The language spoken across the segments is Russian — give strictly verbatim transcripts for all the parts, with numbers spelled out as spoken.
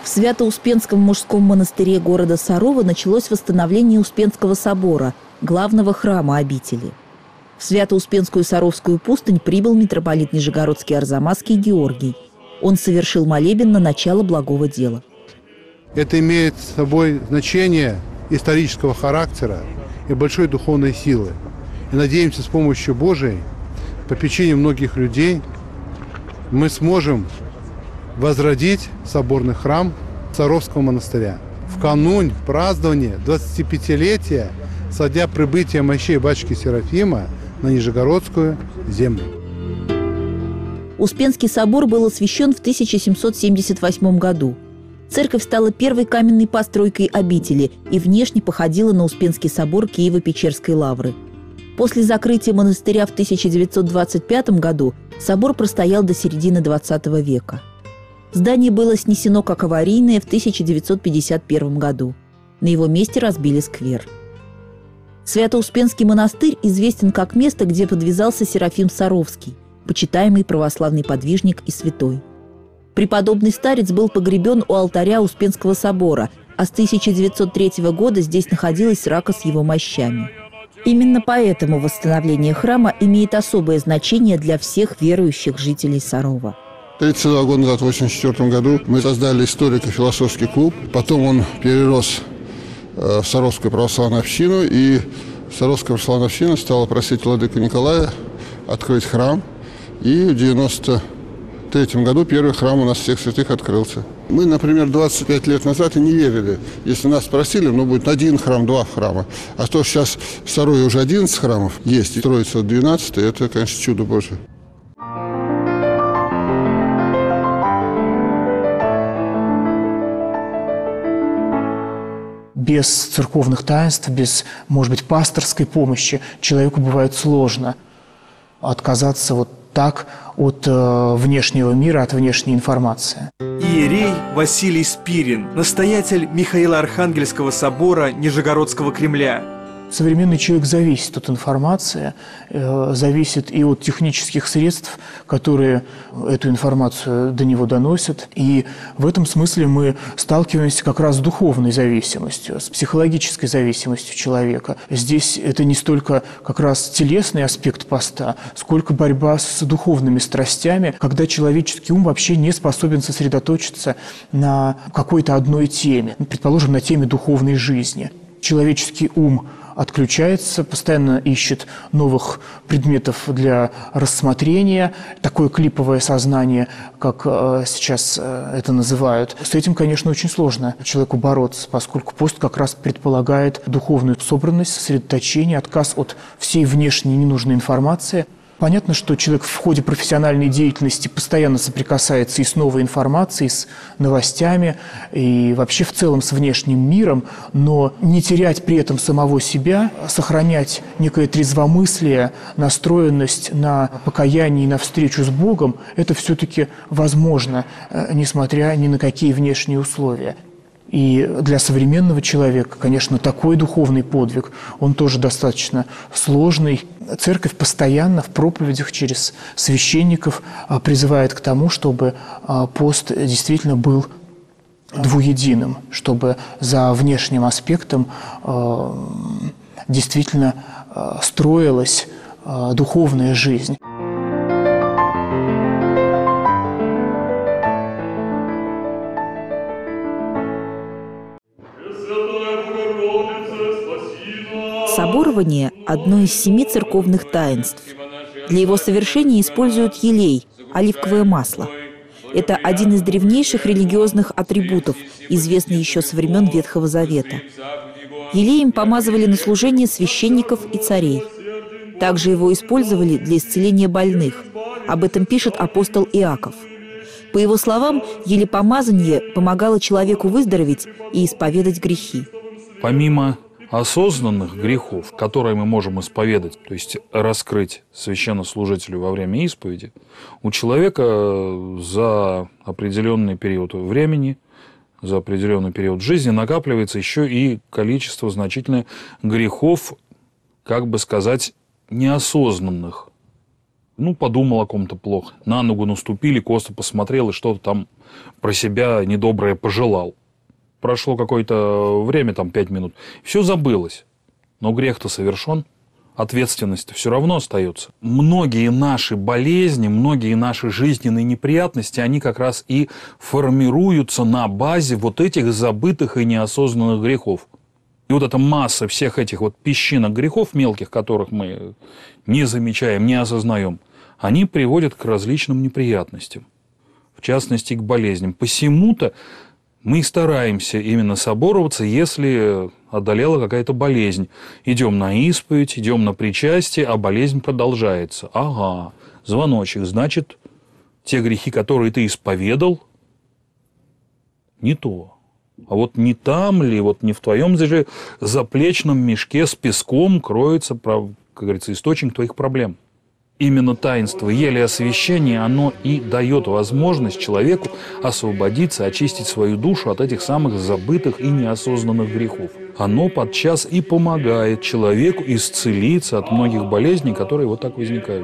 В Свято-Успенском мужском монастыре города Сарова началось восстановление Успенского собора, главного храма обители. В Свято-Успенскую Саровскую пустынь прибыл митрополит Нижегородский Арзамасский Георгий. Он совершил молебен на начало благого дела. Это имеет с собой значение исторического характера и большой духовной силы. И надеемся, с помощью Божией, попечением многих людей, мы сможем возродить соборный храм Саровского монастыря. В канун празднования двадцатипятилетия со дня прибытия мощей батюшки Серафима на Нижегородскую землю. Успенский собор был освящен в тысяча семьсот семьдесят восьмом году. Церковь стала первой каменной постройкой обители и внешне походила на Успенский собор Киево-Печерской лавры. После закрытия монастыря в тысяча девятьсот двадцать пятом году собор простоял до середины двадцатого века. Здание было снесено как аварийное в тысяча девятьсот пятьдесят первом году. На его месте разбили сквер. Свято-Успенский монастырь известен как место, где подвязался Серафим Саровский, почитаемый православный подвижник и святой. Преподобный старец был погребен у алтаря Успенского собора, а с тысяча девятьсот третьего года здесь находилась рака с его мощами. Именно поэтому восстановление храма имеет особое значение для всех верующих жителей Сарова. тридцать два года назад, в восемьдесят четвёртом году, мы создали историко-философский клуб. Потом он перерос в Саровскую православную общину, и Саровская православная община стала просить владыку Николая открыть храм. И в девяносто третьем году первый храм у нас всех святых открылся. Мы, например, двадцать пять лет назад и не верили. Если нас спросили, ну, будет один храм, два храма. А то сейчас в Сарове уже одиннадцать храмов есть, и строится двенадцатый, это, конечно, чудо Божие. Без церковных таинств, без, может быть, пасторской помощи человеку бывает сложно отказаться вот так от э, внешнего мира, от внешней информации. Иерей Василий Спирин, настоятель Михаила-Архангельского собора Нижегородского Кремля. Современный человек зависит от информации, э, зависит и от технических средств, которые эту информацию до него доносят. И в этом смысле мы сталкиваемся как раз с духовной зависимостью, с психологической зависимостью человека. Здесь это не столько как раз телесный аспект поста, сколько борьба с духовными страстями, когда человеческий ум вообще не способен сосредоточиться на какой-то одной теме, предположим, на теме духовной жизни. Человеческий ум отключается, постоянно ищет новых предметов для рассмотрения, такое клиповое сознание, как э, сейчас э, это называют. С этим, конечно, очень сложно человеку бороться, поскольку пост как раз предполагает духовную собранность, сосредоточение, отказ от всей внешней ненужной информации. Понятно, что человек в ходе профессиональной деятельности постоянно соприкасается и с новой информацией, и с новостями, и вообще в целом с внешним миром, но не терять при этом самого себя, сохранять некое трезвомыслие, настроенность на покаяние и на встречу с Богом, это все-таки возможно, несмотря ни на какие внешние условия. И для современного человека, конечно, такой духовный подвиг, он тоже достаточно сложный. Церковь постоянно в проповедях через священников призывает к тому, чтобы пост действительно был двуединым, чтобы за внешним аспектом действительно строилась духовная жизнь. Соборование – одно из семи церковных таинств. Для его совершения используют елей – оливковое масло. Это один из древнейших религиозных атрибутов, известный еще со времен Ветхого Завета. Елеем помазывали на служение священников и царей. Также его использовали для исцеления больных. Об этом пишет апостол Иаков. По его словам, елепомазание помогало человеку выздороветь и исповедать грехи. Помимо осознанных грехов, которые мы можем исповедать, то есть раскрыть священнослужителю во время исповеди, у человека за определенный период времени, за определенный период жизни накапливается еще и количество значительных грехов, как бы сказать, неосознанных Ну, подумал о ком-то плохо. На ногу наступили, косо посмотрел и что-то там про себя недоброе пожелал. Прошло какое-то время, там пять минут. Все забылось. Но грех-то совершен. Ответственность все равно остается. Многие наши болезни, многие наши жизненные неприятности, они как раз и формируются на базе вот этих забытых и неосознанных грехов. И вот эта масса всех этих вот песчинок грехов мелких, которых мы не замечаем, не осознаем, они приводят к различным неприятностям, в частности, к болезням. Посему-то мы и стараемся именно собороваться, если одолела какая-то болезнь. Идем на исповедь, идем на причастие, а болезнь продолжается. Ага, звоночек. Значит, те грехи, которые ты исповедал, не то. А вот не там ли, вот не в твоем же заплечном мешке с песком кроется, как говорится, источник твоих проблем. Именно таинство елеосвящения, оно и дает возможность человеку освободиться, очистить свою душу от этих самых забытых и неосознанных грехов. Оно подчас и помогает человеку исцелиться от многих болезней, которые вот так возникают.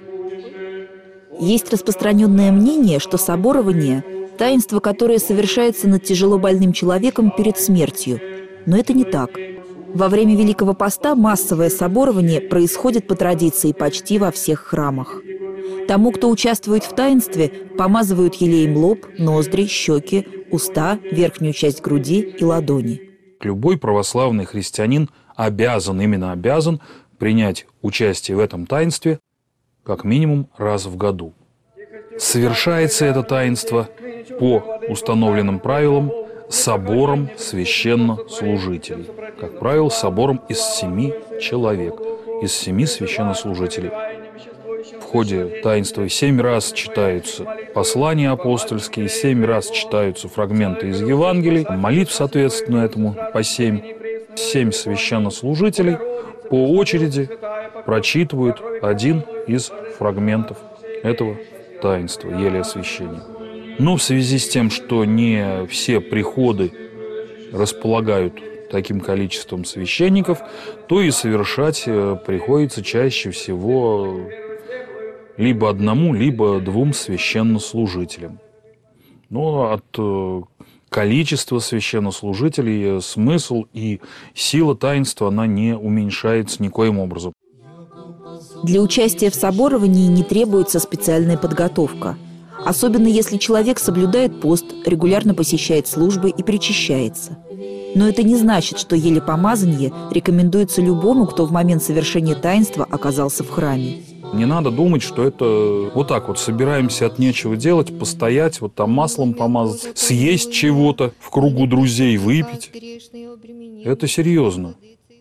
Есть распространенное мнение, что соборование – таинство, которое совершается над тяжело больным человеком перед смертью. Но это не так. Во время Великого Поста массовое соборование происходит по традиции почти во всех храмах. Тому, кто участвует в таинстве, помазывают елеем лоб, ноздри, щеки, уста, верхнюю часть груди и ладони. Любой православный христианин обязан, именно обязан, принять участие в этом таинстве как минимум раз в году. Совершается это таинство по установленным правилам собором священнослужителей. Как правило, собором из семи человек, из семи священнослужителей. В ходе таинства семь раз читаются послания апостольские, семь раз читаются фрагменты из Евангелий, молитв, соответственно, этому по семь. Семь священнослужителей по очереди прочитывают один из фрагментов этого таинства, елеосвящения. Но в связи с тем, что не все приходы располагают таким количеством священников, то и совершать приходится чаще всего либо одному, либо двум священнослужителям. Но от количества священнослужителей смысл и сила таинства, она не уменьшается никоим образом. Для участия в соборовании не требуется специальная подготовка. Особенно если человек соблюдает пост, регулярно посещает службы и причащается. Но это не значит, что елепомазание рекомендуется любому, кто в момент совершения таинства оказался в храме. Не надо думать, что это вот так вот собираемся от нечего делать, постоять, вот там маслом помазать, съесть чего-то в кругу друзей, выпить. Это серьезно.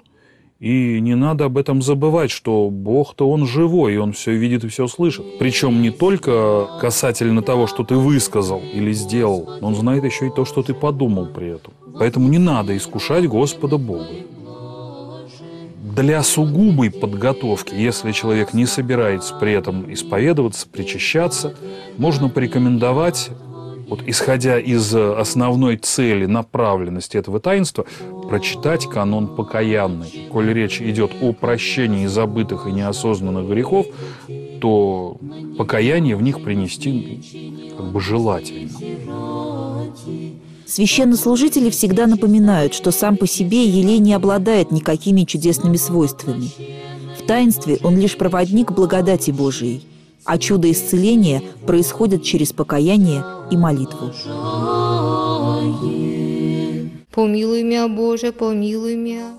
И не надо об этом забывать, что Бог-то Он живой, и Он все видит и все слышит. Причем не только касательно того, что ты высказал или сделал, но Он знает еще и то, что ты подумал при этом. Поэтому не надо искушать Господа Бога. Для сугубой подготовки, если человек не собирается при этом исповедоваться, причащаться, можно порекомендовать, вот, исходя из основной цели, направленности этого таинства, прочитать канон покаянный. Коль речь идет о прощении забытых и неосознанных грехов, то покаяние в них принести как бы желательно. Священнослужители всегда напоминают, что сам по себе елей не обладает никакими чудесными свойствами. В таинстве он лишь проводник благодати Божией, а чудо исцеления происходит через покаяние и молитву. Помилуй меня, Боже, помилуй меня.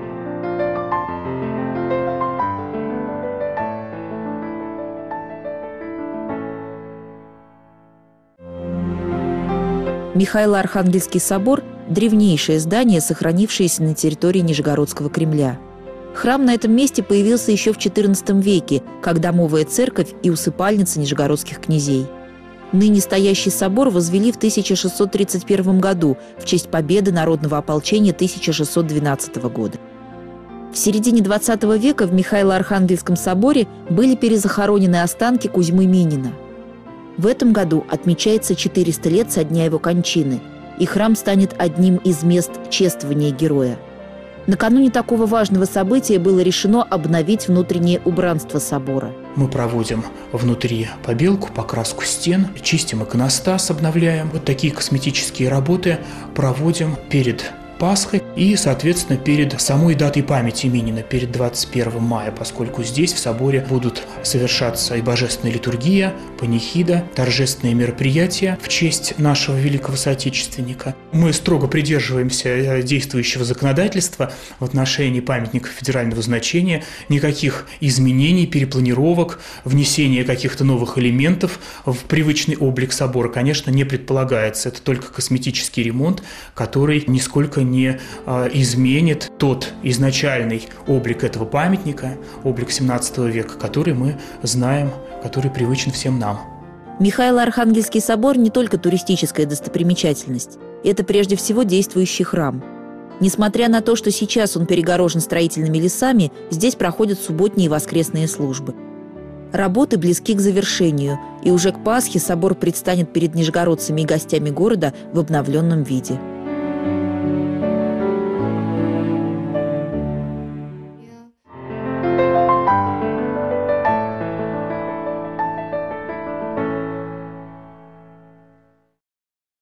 Михаило-Архангельский собор – древнейшее здание, сохранившееся на территории Нижегородского Кремля. Храм на этом месте появился еще в четырнадцатом веке, как домовая церковь и усыпальница нижегородских князей. Ныне стоящий собор возвели в тысяча шестьсот тридцать первом году в честь победы народного ополчения тысяча шестьсот двенадцатого года. В середине двадцатого века в Михаило-Архангельском соборе были перезахоронены останки Кузьмы Минина. В этом году отмечается четыреста лет со дня его кончины, и храм станет одним из мест чествования героя. Накануне такого важного события было решено обновить внутреннее убранство собора. Мы проводим внутри побелку, покраску стен, чистим иконостас, обновляем. Вот такие косметические работы проводим перед Пасхой и, соответственно, перед самой датой памяти Минина, перед двадцать первым мая, поскольку здесь, в соборе, будут совершаться и божественная литургия, панихида, торжественные мероприятия в честь нашего великого соотечественника. Мы строго придерживаемся действующего законодательства в отношении памятников федерального значения, никаких изменений, перепланировок, внесения каких-то новых элементов в привычный облик собора, конечно, не предполагается. Это только косметический ремонт, который нисколько не не изменит тот изначальный облик этого памятника, облик семнадцатого века, который мы знаем, который привычен всем нам. Михаило-Архангельский собор не только туристическая достопримечательность. Это прежде всего действующий храм. Несмотря на то, что сейчас он перегорожен строительными лесами, здесь проходят субботние и воскресные службы. Работы близки к завершению, и уже к Пасхе собор предстанет перед нижегородцами и гостями города в обновленном виде.